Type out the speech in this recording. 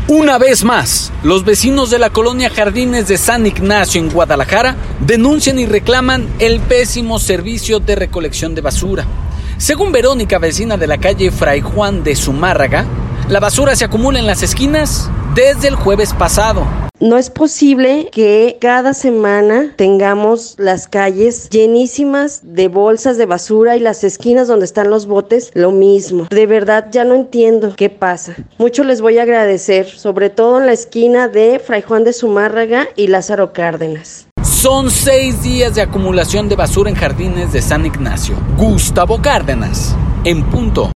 Una vez más, los vecinos de la colonia Jardines de San Ignacio en Guadalajara denuncian y reclaman el pésimo servicio de recolección de basura. Según Verónica, vecina de la calle Fray Juan de Zumárraga, la basura se acumula en las esquinas desde el jueves pasado. No es posible que cada semana tengamos las calles llenísimas de bolsas de basura y las esquinas donde están los botes lo mismo. De verdad ya no entiendo qué pasa. Mucho les voy a agradecer, sobre todo en la esquina de Fray Juan de Zumárraga y Lázaro Cárdenas. Son 6 días de acumulación de basura en Jardines de San Ignacio. Gustavo Cárdenas, en punto.